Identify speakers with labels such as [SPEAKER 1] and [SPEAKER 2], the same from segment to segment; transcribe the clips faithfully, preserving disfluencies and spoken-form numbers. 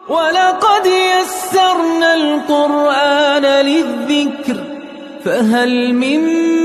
[SPEAKER 1] وَلَقَدْ يَسَّرْنَا الْقُرْآنَ لِلذِّكْرِ فَهَلْ مِن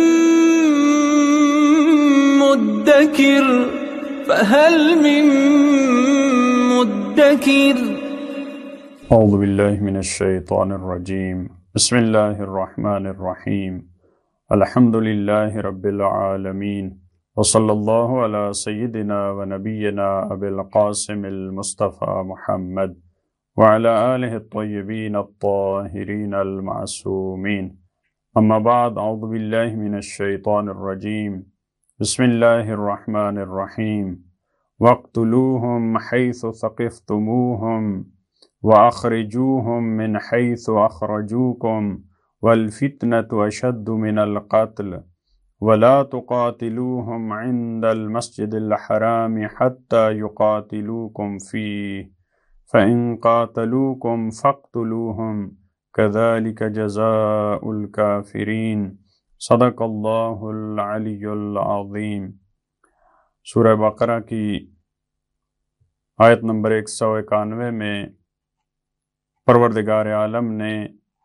[SPEAKER 1] مُّدَّكِرٍ فَهَلْ مِن مُّدَّكِرٍ
[SPEAKER 2] اعوذ باللہ من الشیطان الرجیم بسم اللہ الرحمن الرحیم الحمد للہ رب العالمین وصلی اللہ علی سیدنا و نبینا ابی القاسم المصطفى محمد وعلى آلہ الطیبین الطاہرین المعصومین اما بعد اعوذ باللہ من الشیطان الرجیم بسم اللہ الرحمن الرحیم وَاقْتُلُوهُمْ حَيْثُ ثَقِفْتُمُوهُمْ وَأَخْرِجُوهُمْ مِنْ حَيْثُ أَخْرَجُوكُمْ وَالْفِتْنَةُ أَشَدُّ مِنَ الْقَتْلِ وَلَا تُقَاتِلُوهُمْ عِنْدَ الْمَسْجِدِ الْحَرَامِ حَتَّى يُقَاتِلُوكُمْ فِيهِ فَإِنْ قَاتَلُوكُمْ فَاقْتُلُوهُمْ كَذَلِكَ جَزَاءُ الْكَافِرِينَ صدق اللہ العلی العظیم۔ سورہ بقرہ کی آیت نمبر ایک سو اکانوے میں پروردگار عالم نے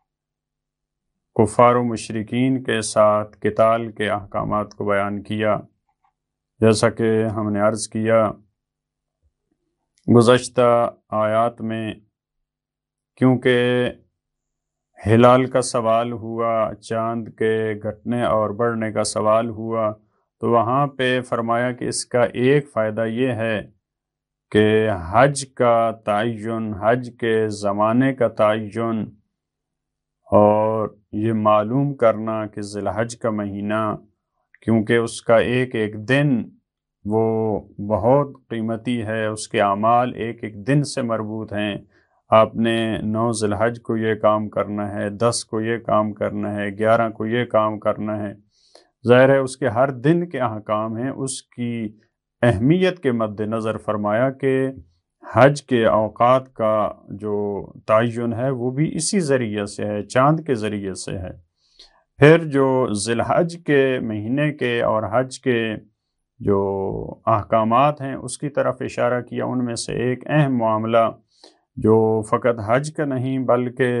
[SPEAKER 2] کفار و مشرکین کے ساتھ قتال کے احکامات کو بیان کیا۔ جیسا کہ ہم نے عرض کیا گزشتہ آیات میں، کیونکہ ہلال کا سوال ہوا، چاند کے گھٹنے اور بڑھنے کا سوال ہوا، تو وہاں پہ فرمایا کہ اس کا ایک فائدہ یہ ہے کہ حج کا تعین، حج کے زمانے کا تعین اور یہ معلوم کرنا کہ ذی الحج کا مہینہ، کیونکہ اس کا ایک ایک دن وہ بہت قیمتی ہے، اس کے اعمال ایک ایک دن سے مربوط ہیں۔ آپ نے نو ذی الحج کو یہ کام کرنا ہے، دس کو یہ کام کرنا ہے، گیارہ کو یہ کام کرنا ہے۔ ظاہر ہے اس کے ہر دن کے احکام ہیں۔ اس کی اہمیت کے مد نظر فرمایا کہ حج کے اوقات کا جو تعین ہے وہ بھی اسی ذریعے سے ہے، چاند کے ذریعے سے ہے۔ پھر جو ذی الحج کے مہینے کے اور حج کے جو احکامات ہیں اس کی طرف اشارہ کیا۔ ان میں سے ایک اہم معاملہ جو فقط حج کا نہیں بلکہ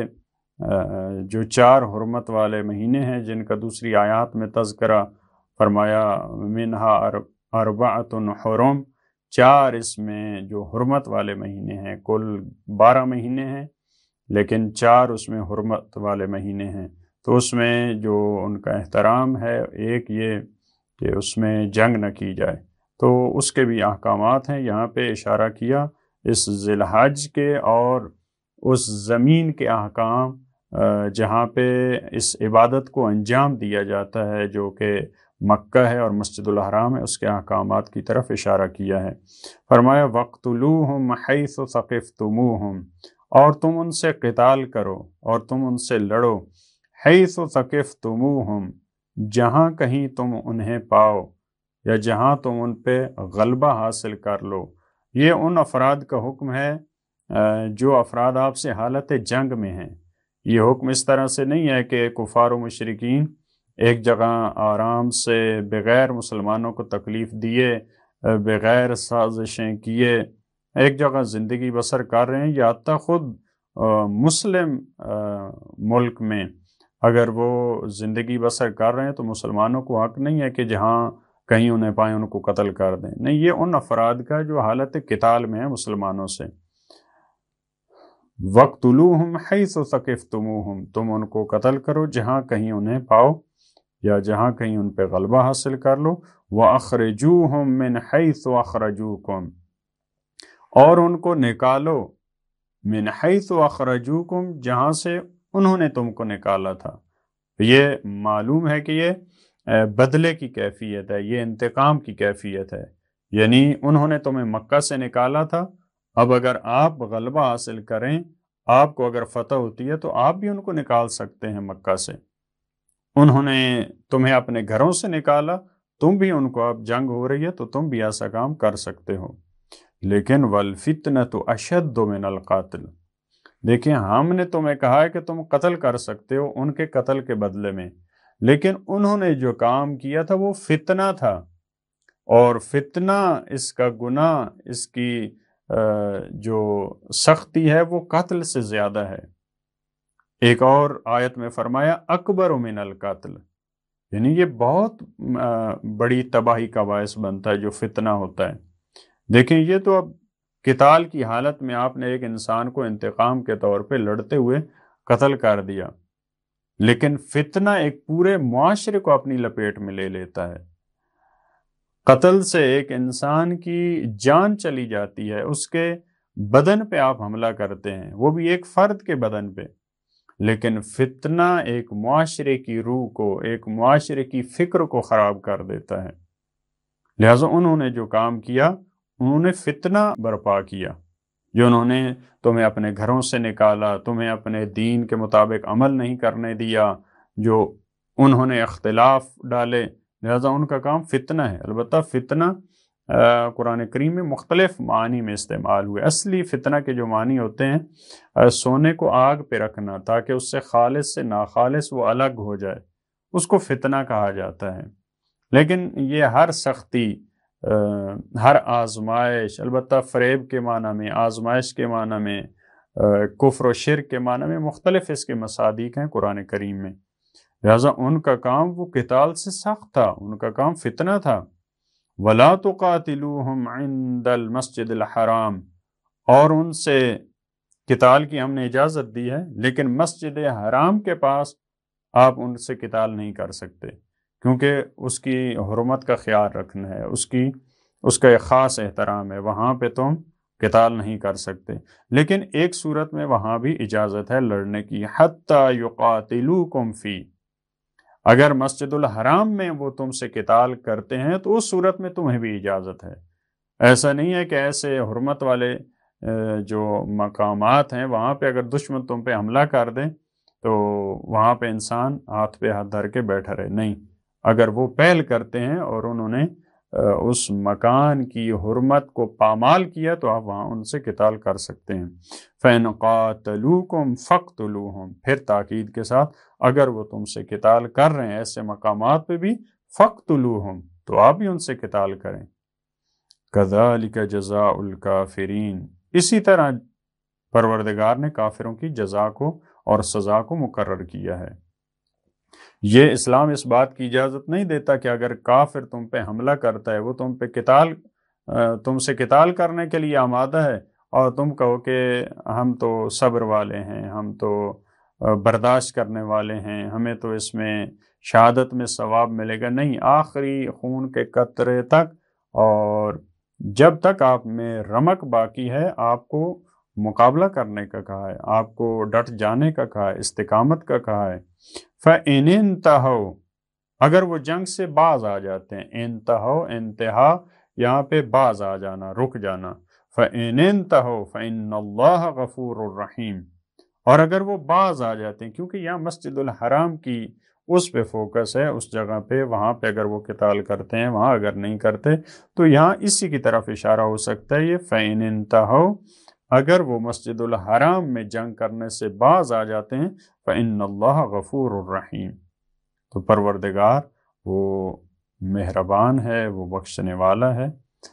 [SPEAKER 2] جو چار حرمت والے مہینے ہیں جن کا دوسری آیات میں تذکرہ فرمایا، منہا اربعۃ حرم، چار اس میں جو حرمت والے مہینے ہیں، کل بارہ مہینے ہیں لیکن چار اس میں حرمت والے مہینے ہیں، تو اس میں جو ان کا احترام ہے، ایک یہ کہ اس میں جنگ نہ کی جائے، تو اس کے بھی احکامات ہیں۔ یہاں پہ اشارہ کیا اس ذی الحج کے اور اس زمین کے احکام جہاں پہ اس عبادت کو انجام دیا جاتا ہے جو کہ مکہ ہے اور مسجد الحرام ہے، اس کے احکامات کی طرف اشارہ کیا ہے۔ فرمایا وَاقْتُلُوهُمْ حَيْثُ ثَقِفْتُمُوهُمْ، اور تم ان سے قتال کرو اور تم ان سے لڑو، حَيْثُ ثَقِفْتُمُوهُمْ، جہاں کہیں تم انہیں پاؤ یا جہاں تم ان پہ غلبہ حاصل کر لو۔ یہ ان افراد کا حکم ہے جو افراد آپ سے حالت جنگ میں ہیں۔ یہ حکم اس طرح سے نہیں ہے کہ کفار و مشرکین ایک جگہ آرام سے بغیر مسلمانوں کو تکلیف دیے، بغیر سازشیں کیے ایک جگہ زندگی بسر کر رہے ہیں، یا حتیٰ خود مسلم ملک میں اگر وہ زندگی بسر کر رہے ہیں تو مسلمانوں کو حق نہیں ہے کہ جہاں کہیں انہیں پائیں ان کو قتل کر دیں۔ نہیں، یہ ان افراد کا جو حالت قتال میں ہیں مسلمانوں سے۔ وَاقْتُلُوهُمْ حَيْثُ ثَقِفْتُمُوهُمْ، تم ان کو قتل کرو جہاں کہیں انہیں پاؤ یا جہاں کہیں ان پہ غلبہ حاصل کر لو۔ وَأَخْرِجُوهُمْ مِنْ حَيْثُ أَخْرَجُوكُمْ، اور ان کو نکالو، مِنْ حَيْثُ أَخْرَجُوكُمْ، جہاں سے انہوں نے تم کو نکالا تھا۔ یہ معلوم ہے کہ یہ بدلے کی کیفیت ہے، یہ انتقام کی کیفیت ہے، یعنی انہوں نے تمہیں مکہ سے نکالا تھا، اب اگر آپ غلبہ حاصل کریں، آپ کو اگر فتح ہوتی ہے تو آپ بھی ان کو نکال سکتے ہیں مکہ سے۔ انہوں نے تمہیں اپنے گھروں سے نکالا، تم بھی ان کو اب جنگ ہو رہی ہے تو تم بھی ایسا کام کر سکتے ہو۔ لیکن وَالْفِتْنَةُ أَشَدُّ مِنَ الْقَاتِلِ، دیکھیں ہم نے تمہیں کہا ہے کہ تم قتل کر سکتے ہو ان کے قتل کے بدلے میں، لیکن انہوں نے جو کام کیا تھا وہ فتنہ تھا، اور فتنہ، اس کا گناہ، اس کی جو سختی ہے وہ قتل سے زیادہ ہے۔ ایک اور آیت میں فرمایا اکبر من القتل، یعنی یہ بہت بڑی تباہی کا باعث بنتا ہے جو فتنہ ہوتا ہے۔ دیکھیں یہ تو اب قتال کی حالت میں آپ نے ایک انسان کو انتقام کے طور پہ لڑتے ہوئے قتل کر دیا، لیکن فتنہ ایک پورے معاشرے کو اپنی لپیٹ میں لے لیتا ہے۔ قتل سے ایک انسان کی جان چلی جاتی ہے، اس کے بدن پہ آپ حملہ کرتے ہیں، وہ بھی ایک فرد کے بدن پہ، لیکن فتنہ ایک معاشرے کی روح کو، ایک معاشرے کی فکر کو خراب کر دیتا ہے۔ لہٰذا انہوں نے جو کام کیا، انہوں نے فتنہ برپا کیا، جو انہوں نے تمہیں اپنے گھروں سے نکالا، تمہیں اپنے دین کے مطابق عمل نہیں کرنے دیا، جو انہوں نے اختلاف ڈالے، لہذا ان کا کام فتنہ ہے۔ البتہ فتنہ قرآن کریم میں مختلف معنی میں استعمال ہوئے۔ اصلی فتنہ کے جو معنی ہوتے ہیں سونے کو آگ پہ رکھنا تاکہ اس سے خالص سے ناخالص وہ الگ ہو جائے، اس کو فتنہ کہا جاتا ہے۔ لیکن یہ ہر سختی، ہر آزمائش، البتہ فریب کے معنی میں، آزمائش کے معنی میں، کفر و شرک کے معنی میں مختلف اس کے مصادیق ہیں قرآن کریم میں۔ لہٰذا ان کا کام وہ قتال سے سخت تھا، ان کا کام فتنہ تھا۔ وَلَا تُقَاتِلُوهُمْ عِنْدَ الْمَسْجِدِ الْحَرَامِ، اور ان سے قتال کی ہم نے اجازت دی ہے، لیکن مسجد حرام کے پاس آپ ان سے قتال نہیں کر سکتے، کیونکہ اس کی حرمت کا خیال رکھنا ہے، اس کی اس کا ایک خاص احترام ہے، وہاں پہ تم قتال نہیں کر سکتے۔ لیکن ایک صورت میں وہاں بھی اجازت ہے لڑنے کی، حَتَّى يُقَاتِلُوكُمْ فِي، اگر مسجد الحرام میں وہ تم سے قتال کرتے ہیں تو اس صورت میں تمہیں بھی اجازت ہے۔ ایسا نہیں ہے کہ ایسے حرمت والے جو مقامات ہیں وہاں پہ اگر دشمن تم پہ حملہ کر دیں تو وہاں پہ انسان ہاتھ پہ ہاتھ دھر کے بیٹھا رہے، نہیں، اگر وہ پہل کرتے ہیں اور انہوں نے اس مکان کی حرمت کو پامال کیا تو آپ وہاں ان سے قتال کر سکتے ہیں۔ فَإِنْ قَاتَلُوكُمْ فَاقْتُلُوهُمْ، پھر تاکید کے ساتھ اگر وہ تم سے قتال کر رہے ہیں ایسے مقامات پہ بھی، فَاقْتُلُوهُمْ، تو آپ بھی ان سے قتال کریں۔ كَذَلِكَ جَزَاءُ الْكَافِرِينَ، اسی طرح پروردگار نے کافروں کی جزا کو اور سزا کو مقرر کیا ہے۔ یہ اسلام اس بات کی اجازت نہیں دیتا کہ اگر کافر تم پہ حملہ کرتا ہے، وہ تم پہ قتال تم سے قتال کرنے کے لیے آمادہ ہے اور تم کہو کہ ہم تو صبر والے ہیں، ہم تو برداشت کرنے والے ہیں، ہمیں تو اس میں شہادت میں ثواب ملے گا۔ نہیں، آخری خون کے قطرے تک اور جب تک آپ میں رمق باقی ہے آپ کو مقابلہ کرنے کا کہا ہے، آپ کو ڈٹ جانے کا کہا ہے، استقامت کا کہا ہے۔ فَإِنِ انْتَهَوْا، اگر وہ جنگ سے باز آ جاتے ہیں، انتہو انتہا یہاں پہ باز آ جانا، رک جانا، فَإِنِ انْتَهَوْا فَإِنَّ اللَّهَ غَفُورٌ رَحِيمٌ، اور اگر وہ باز آ جاتے ہیں، کیونکہ یہاں مسجد الحرام کی اس پہ فوکس ہے، اس جگہ پہ، وہاں پہ اگر وہ قتال کرتے ہیں، وہاں اگر نہیں کرتے تو یہاں اسی کی طرف اشارہ ہو سکتا ہے یہ فَإِنِ انْتَهَوْا، اگر وہ مسجد الحرام میں جنگ کرنے سے باز آ جاتے ہیں، فَإِنَّ اللَّهَ غَفُورٌ رَحِيمٌ، تو پروردگار وہ مہربان ہے، وہ بخشنے والا ہے۔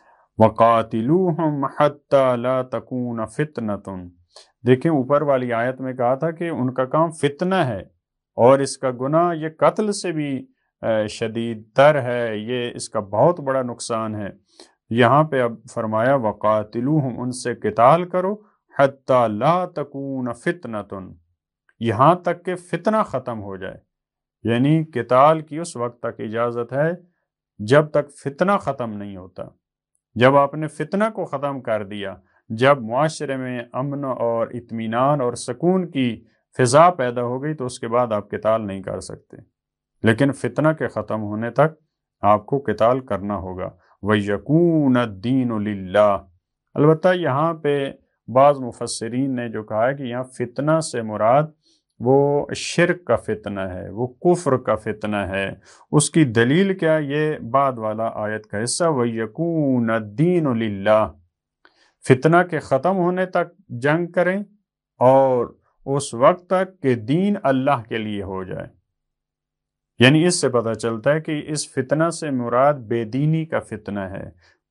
[SPEAKER 2] وَقَاتِلُوهُمْ حَتَّى لَا تَكُونَ فِتْنَةٌ، دیکھیں اوپر والی آیت میں کہا تھا کہ ان کا کام فتنہ ہے اور اس کا گناہ یہ قتل سے بھی شدید تر ہے، یہ اس کا بہت بڑا نقصان ہے۔ یہاں پہ اب فرمایا وَقَاتِلُوهُمْ، ان سے قتال کرو، حَتَّى لَا تَكُونَ فِتْنَةٌ، یہاں تک کہ فتنہ ختم ہو جائے، یعنی قتال کی اس وقت تک اجازت ہے جب تک فتنہ ختم نہیں ہوتا۔ جب آپ نے فتنہ کو ختم کر دیا، جب معاشرے میں امن اور اطمینان اور سکون کی فضا پیدا ہو گئی تو اس کے بعد آپ قتال نہیں کر سکتے، لیکن فتنہ کے ختم ہونے تک آپ کو قتال کرنا ہوگا۔ وَيَكُونَ الدِّينُ لِلَّهِ، البتہ یہاں پہ بعض مفسرین نے جو کہا ہے کہ یہاں فتنہ سے مراد وہ شرک کا فتنہ ہے، وہ کفر کا فتنہ ہے۔ اس کی دلیل کیا؟ یہ بعد والا آیت کا حصہ، وَيَكُونَ الدِّينُ لِلَّهِ، فتنہ کے ختم ہونے تک جنگ کریں اور اس وقت تک کہ دین اللہ کے لیے ہو جائے۔ یعنی اس سے پتہ چلتا ہے کہ اس فتنہ سے مراد بے دینی کا فتنہ ہے،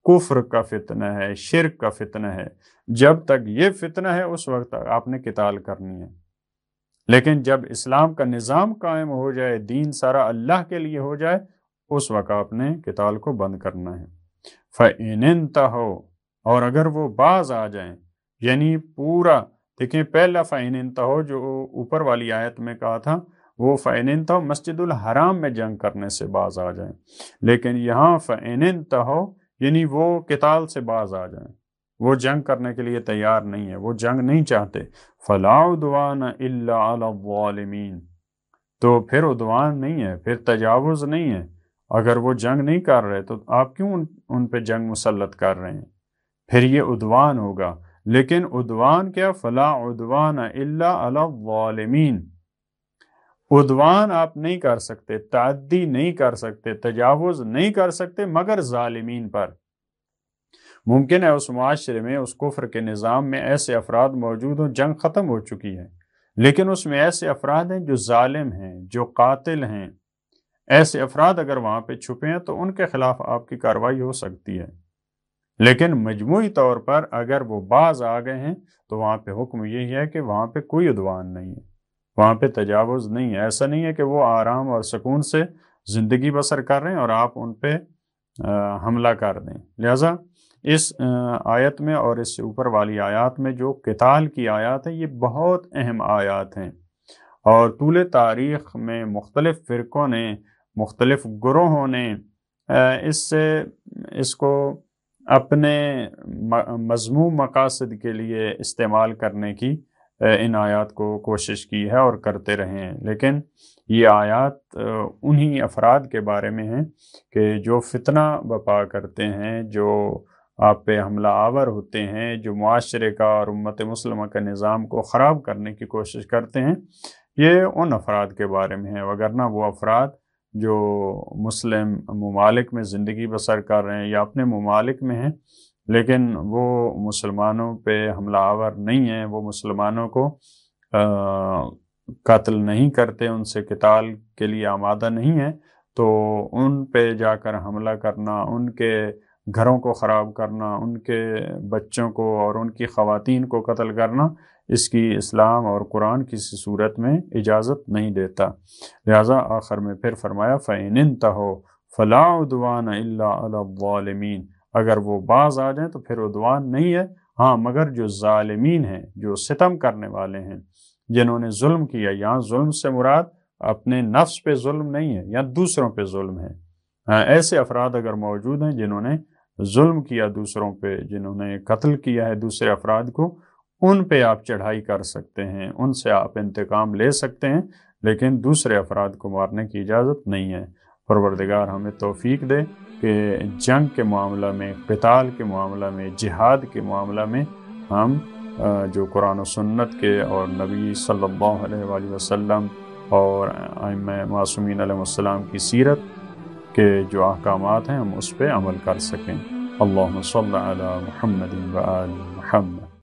[SPEAKER 2] کفر کا فتنہ ہے، شرک کا فتنہ ہے، جب تک یہ فتنہ ہے اس وقت تک آپ نے قتال کرنی ہے۔ لیکن جب اسلام کا نظام قائم ہو جائے، دین سارا اللہ کے لیے ہو جائے، اس وقت آپ نے قتال کو بند کرنا ہے۔ فَإِنِ انْتَهُوا، اور اگر وہ باز آ جائیں، یعنی پورا دیکھیں پہلا فَإِنِ انْتَهُوا جو اوپر والی آیت میں کہا تھا وہ فَإِنِ انْتَهُوا مسجد الحرام میں جنگ کرنے سے باز آ جائیں، لیکن یہاں فَإِنِ انْتَهُوا یعنی وہ قتال سے باز آ جائیں، وہ جنگ کرنے کے لیے تیار نہیں ہے، وہ جنگ نہیں چاہتے۔ فَلَا عُدْوَانَ إِلَّا عَلَى الظَّالِمِينَ، تو پھر عدوان نہیں ہے، پھر تجاوز نہیں ہے۔ اگر وہ جنگ نہیں کر رہے تو آپ کیوں ان, ان پہ جنگ مسلط کر رہے ہیں؟ پھر یہ عدوان ہوگا۔ لیکن عدوان کیا؟ فَلَا عُدْوَانَ إِلَّا عَلَى الظَّالِمِينَ، عدوان آپ نہیں کر سکتے، تعدی نہیں کر سکتے، تجاوز نہیں کر سکتے مگر ظالمین پر۔ ممکن ہے اس معاشرے میں، اس کفر کے نظام میں ایسے افراد موجود ہوں، جنگ ختم ہو چکی ہے، لیکن اس میں ایسے افراد ہیں جو ظالم ہیں، جو قاتل ہیں۔ ایسے افراد اگر وہاں پہ چھپے ہیں تو ان کے خلاف آپ کی کارروائی ہو سکتی ہے، لیکن مجموعی طور پر اگر وہ باز آ گئے ہیں تو وہاں پہ حکم یہی ہے کہ وہاں پہ کوئی عدوان نہیں ہے، وہاں پہ تجاوز نہیں ہے۔ ایسا نہیں ہے کہ وہ آرام اور سکون سے زندگی بسر کر رہے ہیں اور آپ ان پہ حملہ کر دیں۔ لہٰذا اس آیت میں اور اس سے اوپر والی آیات میں جو قتال کی آیات ہیں یہ بہت اہم آیات ہیں، اور طول تاریخ میں مختلف فرقوں نے، مختلف گروہوں نے اس سے اس کو اپنے مذموم مقاصد کے لیے استعمال کرنے کی ان آیات کو کوشش کی ہے اور کرتے رہے ہیں۔ لیکن یہ آیات انہی افراد کے بارے میں ہیں کہ جو فتنہ بپا کرتے ہیں، جو آپ پہ حملہ آور ہوتے ہیں، جو معاشرے کا اور امت مسلمہ کا نظام کو خراب کرنے کی کوشش کرتے ہیں، یہ ان افراد کے بارے میں ہے۔ وگرنہ وہ افراد جو مسلم ممالک میں زندگی بسر کر رہے ہیں یا اپنے ممالک میں ہیں لیکن وہ مسلمانوں پہ حملہ آور نہیں ہیں، وہ مسلمانوں کو قتل نہیں کرتے، ان سے قتال کے لیے آمادہ نہیں ہیں، تو ان پہ جا کر حملہ کرنا، ان کے گھروں کو خراب کرنا، ان کے بچوں کو اور ان کی خواتین کو قتل کرنا، اس کی اسلام اور قرآن کسی صورت میں اجازت نہیں دیتا۔ لہٰذا آخر میں پھر فرمایا فَإِنِ انْتَهُوا فَلَا عُدْوَانَ إِلَّا عَلَى الظَّالِمِينَ، اگر وہ باز آ جائیں تو پھر عدوان نہیں ہے، ہاں مگر جو ظالمین ہیں، جو ستم کرنے والے ہیں، جنہوں نے ظلم کیا، یہاں ظلم سے مراد اپنے نفس پہ ظلم نہیں ہے یا دوسروں پہ ظلم ہے، ہاں ایسے افراد اگر موجود ہیں جنہوں نے ظلم کیا دوسروں پہ، جنہوں نے قتل کیا ہے دوسرے افراد کو، ان پہ آپ چڑھائی کر سکتے ہیں، ان سے آپ انتقام لے سکتے ہیں، لیکن دوسرے افراد کو مارنے کی اجازت نہیں ہے۔ پروردگار ہمیں توفیق دے کہ جنگ کے معاملہ میں، قتال کے معاملہ میں، جہاد کے معاملہ میں ہم جو قرآن و سنت کے اور نبی صلی اللہ علیہ وآلہ وسلم اور ائمہ معصومین علیہ السلام کی سیرت کے جو احکامات ہیں ہم اس پہ عمل کر سکیں۔ اللہم صلی علی محمد و آل محمد۔